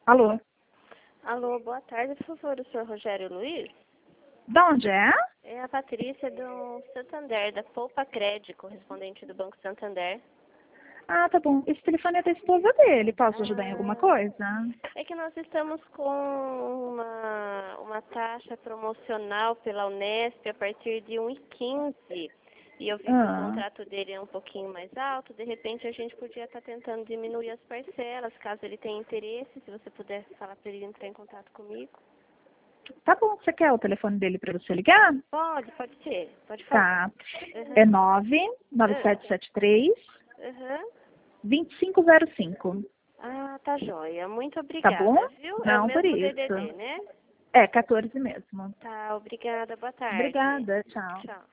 Alô? Alô, boa tarde, por favor, o senhor Rogério Luiz? Da onde é? É a Patrícia do Santander, da Poupa Crédito, correspondente do Banco Santander. Ah, tá bom. Esse telefone é da esposa dele. Posso ajudar em alguma Ah, coisa? é que nós estamos com uma taxa promocional pela Unesp a partir de 1,15. E eu vi que o Ah, contrato dele é um pouquinho mais alto, de repente a gente podia estar tentando diminuir as parcelas, caso ele tenha interesse, se você pudesse falar para ele entrar em contato comigo. tá bom. Você quer o telefone dele para você ligar? Pode ser, pode falar. Tá. Uhum. É 99773 Uhum. 2505. Ah, tá joia. Muito Tá bom? obrigada, viu? É o Não por mesmo isso. DDD, né? É 14 mesmo. Tá, obrigada. Boa tarde. Obrigada. Tchau. Tchau.